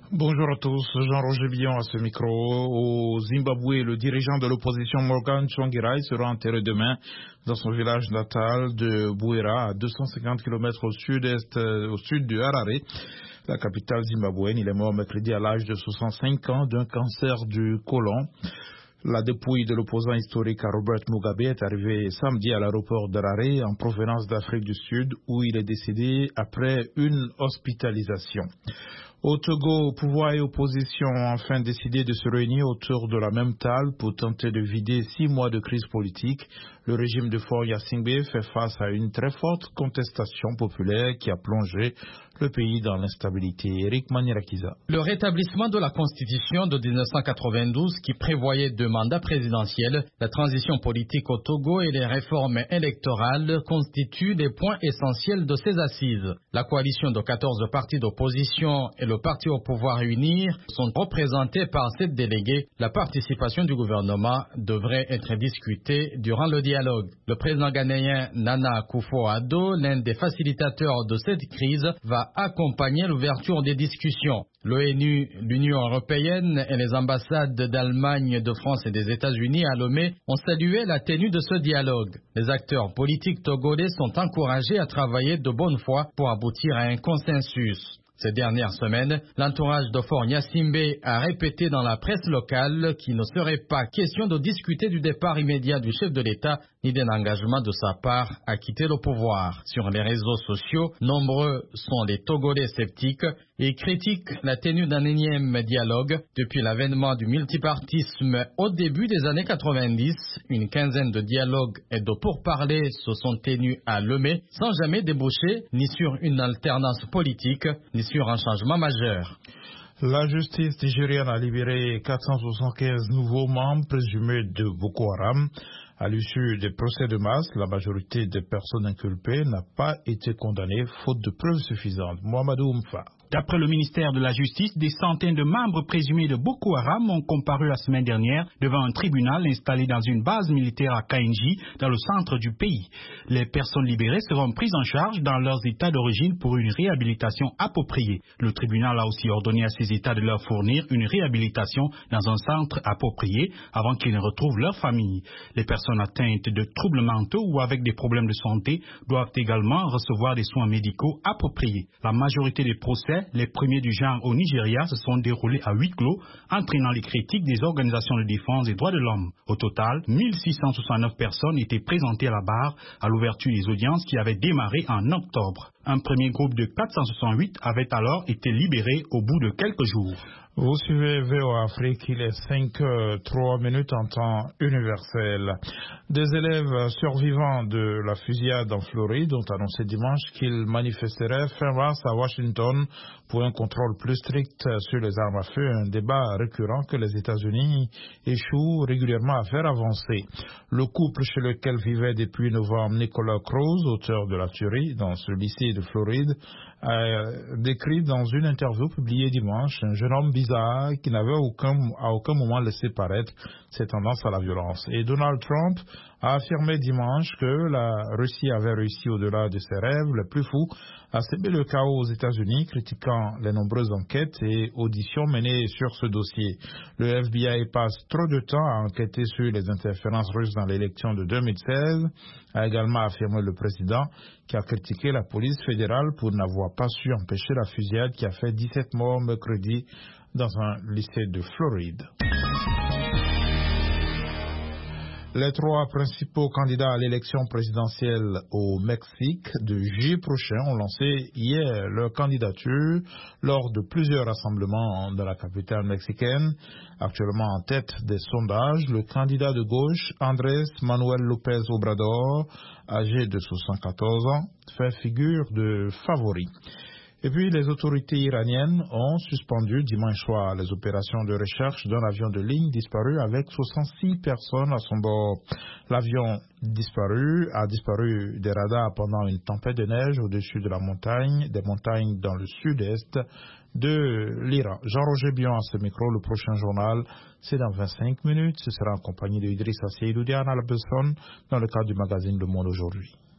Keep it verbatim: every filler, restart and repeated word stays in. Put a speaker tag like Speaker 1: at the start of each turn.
Speaker 1: Bonjour à tous, Jean-Roger Billon à ce micro. Au Zimbabwe, le dirigeant de l'opposition Morgan Tsvangirai sera enterré demain dans son village natal de Bwera, à deux cent cinquante kilomètres au sud-est, au sud de Harare, la capitale zimbabwéenne. Il est mort mercredi à l'âge de soixante-cinq ans d'un cancer du côlon. La dépouille de l'opposant historique à Robert Mugabe est arrivée samedi à l'aéroport d'Harare en provenance d'Afrique du Sud, où il est décédé après une hospitalisation. Au Togo, pouvoir et opposition ont enfin décidé de se réunir autour de la même table pour tenter de vider six mois de crise politique. Le régime de Faure Gnassingbé fait face à une très forte contestation populaire qui a plongé le pays dans l'instabilité. Eric Manierakiza.
Speaker 2: Le rétablissement de la Constitution de mille neuf cent quatre-vingt-douze qui prévoyait deux mandats présidentiels, la transition politique au Togo et les réformes électorales constituent des points essentiels de ces assises. La coalition de quatorze partis d'opposition et le parti au pouvoir unir sont représentés par sept délégués. La participation du gouvernement devrait être discutée durant le dialogue. Le président ghanéen Nana Akufo-Addo, l'un des facilitateurs de cette crise, va accompagner l'ouverture des discussions. L'ONU, l'Union européenne et les ambassades d'Allemagne, de France et des États-Unis à Lomé ont salué la tenue de ce dialogue. Les acteurs politiques togolais sont encouragés à travailler de bonne foi pour aboutir à un consensus. Ces dernières semaines, l'entourage de Faure Gnassingbé a répété dans la presse locale qu'il ne serait pas question de discuter du départ immédiat du chef de l'État ni d'un engagement de sa part à quitter le pouvoir. Sur les réseaux sociaux, nombreux sont les Togolais sceptiques et critiquent la tenue d'un énième dialogue. Depuis l'avènement du multipartisme au début des années quatre-vingt-dix, une quinzaine de dialogues et de pourparlers se sont tenus à Lomé sans jamais déboucher ni sur une alternance politique ni sur un changement majeur.
Speaker 1: La justice nigériane a libéré quatre cent soixante-quinze nouveaux membres présumés de Boko Haram. À l'issue des procès de masse, la majorité des personnes inculpées n'a pas été condamnée faute de preuves suffisantes. Mohamedou Oumfa.
Speaker 3: D'après le ministère de la Justice, des centaines de membres présumés de Boko Haram ont comparu la semaine dernière devant un tribunal installé dans une base militaire à Kainji, dans le centre du pays. Les personnes libérées seront prises en charge dans leurs états d'origine pour une réhabilitation appropriée. Le tribunal a aussi ordonné à ces états de leur fournir une réhabilitation dans un centre approprié avant qu'ils ne retrouvent leur famille. Les personnes atteintes de troubles mentaux ou avec des problèmes de santé doivent également recevoir des soins médicaux appropriés. La majorité des procès, les premiers du genre au Nigeria, se sont déroulés à huis clos, entraînant les critiques des organisations de défense des droits de l'homme. Au total, mille six cent soixante-neuf personnes étaient présentées à la barre à l'ouverture des audiences qui avaient démarré en octobre. Un premier groupe de quatre cent soixante-huit avait alors été libéré au bout de quelques jours.
Speaker 1: Vous suivez V O Afrique, il est cinq heures trois minutes en temps universel. Des élèves survivants de la fusillade en Floride ont annoncé dimanche qu'ils manifesteraient fin mars à Washington pour un contrôle plus strict sur les armes à feu, un débat récurrent que les États-Unis échouent régulièrement à faire avancer. Le couple chez lequel vivait depuis novembre Nicolas Cruz, auteur de la tuerie dans ce lycée de Floride, a décrit dans une interview publiée dimanche un jeune homme bizarre qui n'avait aucun, à aucun moment laissé paraître ses tendances à la violence. Et Donald Trump a affirmé dimanche que la Russie avait réussi au-delà de ses rêves les plus fous à semer le chaos aux États-Unis, critiquant les nombreuses enquêtes et auditions menées sur ce dossier. Le F B I passe trop de temps à enquêter sur les interférences russes dans l'élection de deux mille seize, a également affirmé le président, qui a critiqué la police fédérale pour n'avoir pas su empêcher la fusillade qui a fait dix-sept morts mercredi dans un lycée de Floride. Les trois principaux candidats à l'élection présidentielle au Mexique de juillet prochain ont lancé hier leur candidature lors de plusieurs rassemblements dans la capitale mexicaine. Actuellement en tête des sondages, le candidat de gauche, Andrés Manuel López Obrador, âgé de soixante-quatorze ans, fait figure de favori. Et puis, les autorités iraniennes ont suspendu dimanche soir les opérations de recherche d'un avion de ligne disparu avec soixante-six personnes à son bord. L'avion disparu a disparu des radars pendant une tempête de neige au-dessus de la montagne, des montagnes dans le sud-est de l'Iran. Jean-Roger Billon à ce micro. Le prochain journal, c'est dans vingt-cinq minutes. Ce sera en compagnie de Idrissa Seydou Diane à la personne dans le cadre du magazine Le Monde aujourd'hui.